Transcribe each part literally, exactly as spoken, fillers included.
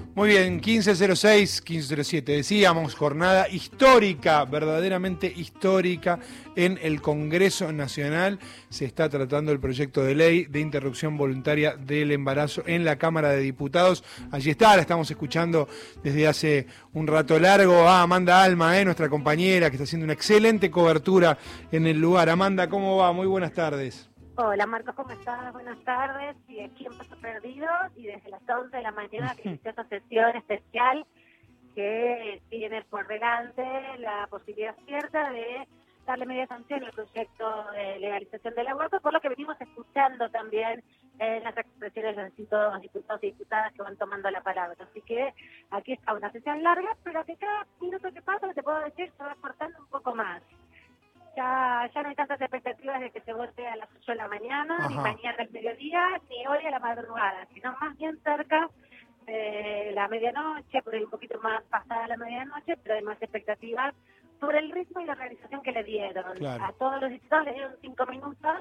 Muy bien, quince cero seis, quince cero siete, decíamos, jornada histórica, verdaderamente histórica en el Congreso Nacional. Se está tratando el proyecto de ley de interrupción voluntaria del embarazo en la Cámara de Diputados. Allí está, la estamos escuchando desde hace un rato largo a Amanda Alma, eh, nuestra compañera, que está haciendo una excelente cobertura en el lugar. Amanda, ¿cómo va? Muy buenas tardes. Hola Marcos, ¿cómo estás? Buenas tardes. Y aquí en Paso Perdido y desde las once de la mañana que inició esta sesión especial que tiene por delante la posibilidad cierta de darle media sanción al proyecto de legalización del aborto, por lo que venimos escuchando también en las expresiones de los distintos diputados y diputadas que van tomando la palabra. Así que aquí está una sesión larga, pero que cada minuto que pasa, te puedo decir, se va cortando un poco más. Ya, ya no hay tantas expectativas de que se vote a las ocho de la mañana, Ajá. ni mañana al mediodía, ni hoy a la madrugada, sino más bien cerca de la medianoche, por ahí un poquito más pasada la medianoche, pero hay más expectativas por el ritmo y la organización que le dieron. Claro. A todos los diputados les dieron cinco minutos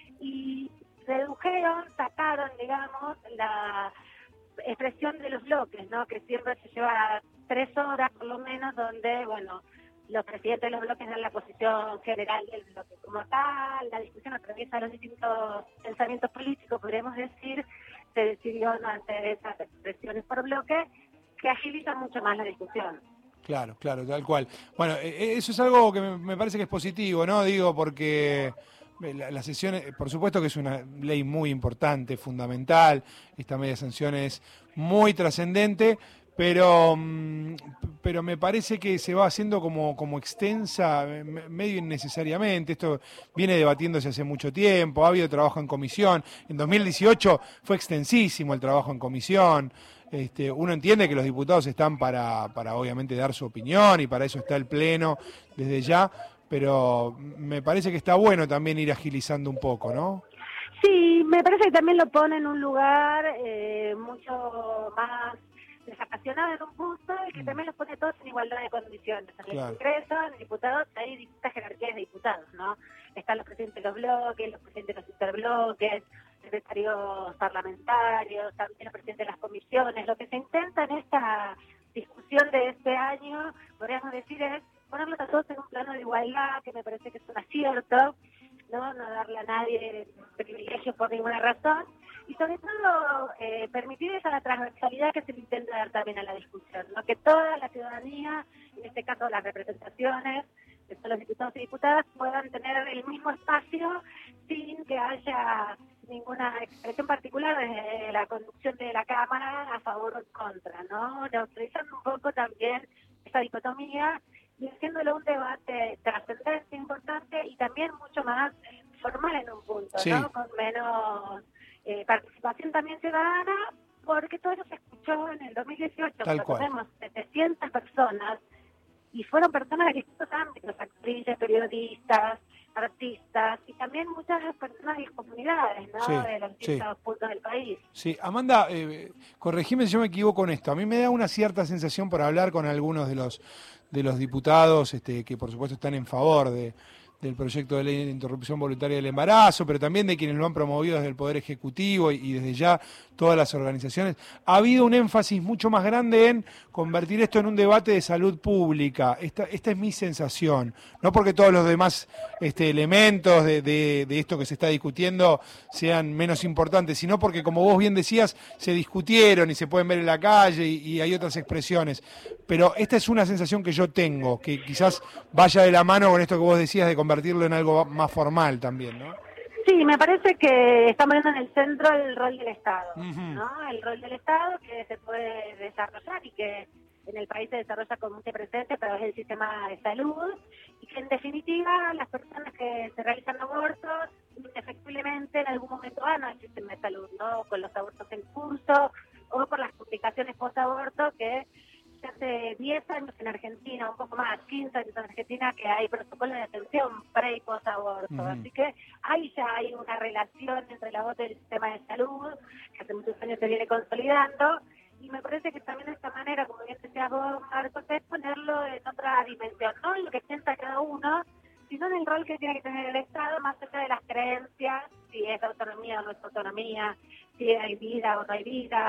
y redujeron, sacaron, digamos, la expresión de los bloques, ¿no? Que siempre se lleva tres horas por lo menos, donde, bueno, los presidentes de los bloques dan la posición general del bloque. Como acá la discusión atraviesa los distintos pensamientos políticos, podríamos decir, se decidió no hacer esas expresiones por bloque que agilizan mucho más la discusión. Claro, claro, tal cual. Bueno, eso es algo que me parece que es positivo, ¿no? Digo, porque la, la sesión, por supuesto que es una ley muy importante, fundamental, esta media sanción es muy trascendente, pero pero me parece que se va haciendo como, como extensa, medio innecesariamente. Esto viene debatiéndose hace mucho tiempo, ha habido trabajo en comisión. En dos mil dieciocho fue extensísimo el trabajo en comisión. Este, uno entiende que los diputados están para, para obviamente dar su opinión y para eso está el Pleno desde ya, pero me parece que está bueno también ir agilizando un poco, ¿no? Sí, me parece que también lo pone en un lugar eh, mucho más desapasionado en un punto y que también los pone todos en igualdad de condiciones. En el claro. Congreso, en el diputado, hay distintas jerarquías de diputados, ¿no? Están los presidentes de los bloques, los presidentes de los interbloques, secretarios parlamentarios, también los presidentes de las comisiones. Lo que se intenta en esta discusión de este año, podríamos decir, es ponerlos a todos en un plano de igualdad, que me parece que es un acierto, no, no darle a nadie privilegios por ninguna razón, y sobre todo eh, permitir esa transversalidad que se le intenta dar también a la discusión, ¿no? Que toda la ciudadanía, en este caso las representaciones, que son los diputados y diputadas, puedan tener el mismo espacio sin que haya ninguna expresión particular desde la conducción de la Cámara a favor o en contra, ¿no? Neutralizando un poco también esa dicotomía y haciéndolo un debate trascendente, importante y también mucho más formal en un punto, sí. ¿no? Con menos eh, participación también ciudadana, porque todo eso se escuchó en el dos mil dieciocho, cuando tenemos setecientas personas, y fueron personas de distintos ámbitos, actrices, periodistas, artistas, y también muchas personas de comunidades, ¿no? Sí, de los distintos sí. puntos del país. Sí, Amanda, eh, corregime si yo me equivoco en esto. A mí me da una cierta sensación por hablar con algunos de los de los diputados este, que por supuesto están en favor de, del proyecto de ley de interrupción voluntaria del embarazo, pero también de quienes lo han promovido desde el Poder Ejecutivo y, y desde ya todas las organizaciones. Ha habido un énfasis mucho más grande en convertir esto en un debate de salud pública. Esta, esta es mi sensación. No porque todos los demás este, elementos de, de, de esto que se está discutiendo sean menos importantes, sino porque, como vos bien decías, se discutieron y se pueden ver en la calle y, y hay otras expresiones. Pero esta es una sensación que yo tengo, que quizás vaya de la mano con esto que vos decías de convertirlo en algo más formal también, ¿no? Sí, me parece que está poniendo en el centro el rol del Estado, uh-huh. ¿no? El rol del Estado que se puede desarrollar y que en el país se desarrolla con mucho presente a través del sistema de salud y que en definitiva las personas que se realizan abortos indefectiblemente en algún momento van al sistema de salud, ¿no? Con los abortos en curso o por las complicaciones post-aborto que hace diez años en Argentina, un poco más, quince años en Argentina, que hay protocolos de atención pre y post-aborto. Uh-huh. Así que ahí ya hay una relación entre el aborto y el sistema de salud, que hace muchos años se viene consolidando, y me parece que también de esta manera, como bien decías vos, Marcos, es ponerlo en otra dimensión, no en lo que piensa cada uno, sino en el rol que tiene que tener el Estado, más allá de las creencias, si es autonomía o no es autonomía, si hay vida o no hay vida,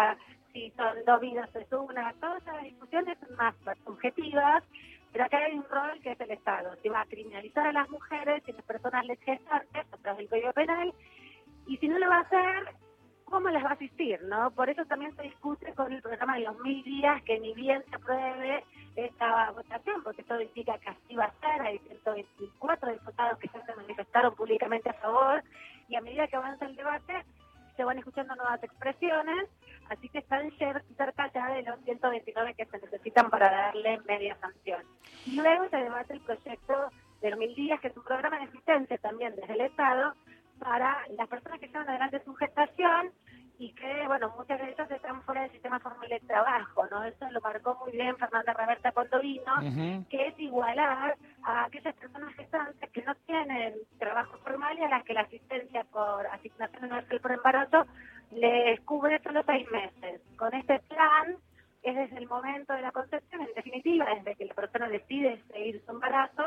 si son dos vidas es una, todas esas discusiones son más subjetivas, pero acá hay un rol que es el Estado. Si va a criminalizar a las mujeres y las personas gestantes a través del Código Penal, y si no lo va a hacer, ¿cómo las va a asistir? ¿No? Por eso también se discute con el programa de los mil días, que ni bien se apruebe esta votación, porque todo indica que así va a ser. Hay ciento veinticuatro diputados que ya se manifestaron públicamente a favor, y a medida que avanza el debate se van escuchando nuevas expresiones, así que están cerca ya de los ciento veintinueve que se necesitan para darle media sanción. Y luego se debate el proyecto de los mil días, que es un programa de asistencia también desde el Estado para las personas que llevan adelante su gestación y que, bueno, muchas de ellas están fuera del sistema formal de trabajo, ¿no? Eso lo marcó muy bien Fernanda Raberta cuando vino, uh-huh. que es igualar a aquellas personas gestantes que no tienen trabajo formal y a las que la asistencia por asignación universal por embarazo les cubre solo seis meses. Con este plan es desde el momento de la concepción, en definitiva, desde que la persona decide seguir su embarazo,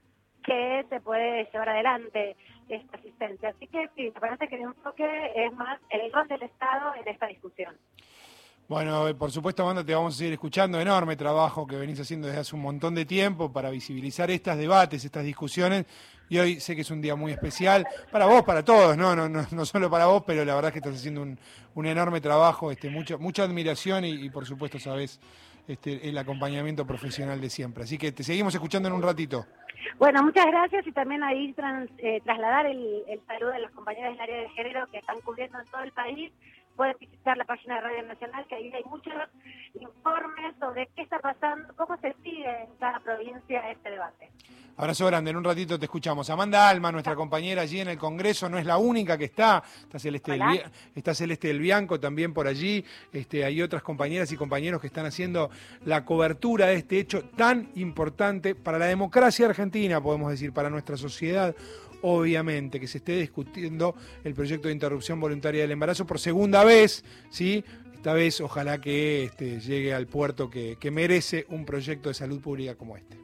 que se puede llevar adelante esta asistencia. Así que sí, me parece que el enfoque es más el rol del Estado en esta discusión. Bueno, por supuesto, Amanda, te vamos a seguir escuchando. Enorme trabajo que venís haciendo desde hace un montón de tiempo para visibilizar estos debates, estas discusiones. Y hoy sé que es un día muy especial para vos, para todos, no no no, no solo para vos, pero la verdad es que estás haciendo un, un enorme trabajo, este, mucha, mucha admiración y, y por supuesto sabés este, el acompañamiento profesional de siempre. Así que te seguimos escuchando en un ratito. Bueno, muchas gracias, y también ahí trans, eh, trasladar el, el saludo de las compañeras del área de género que están cubriendo en todo el país. Pueden visitar la página de Radio Nacional, que ahí hay muchos informes sobre qué está pasando, cómo se sigue en cada provincia este debate. Abrazo grande, en un ratito te escuchamos. Amanda Alma, nuestra compañera allí en el Congreso, no es la única que está, está Celeste, del, está Celeste del Bianco también por allí, este, hay otras compañeras y compañeros que están haciendo la cobertura de este hecho tan importante para la democracia argentina, podemos decir, para nuestra sociedad. Obviamente, que se esté discutiendo el proyecto de interrupción voluntaria del embarazo por segunda vez, ¿sí? Esta vez ojalá que este, llegue al puerto que, que merece un proyecto de salud pública como este.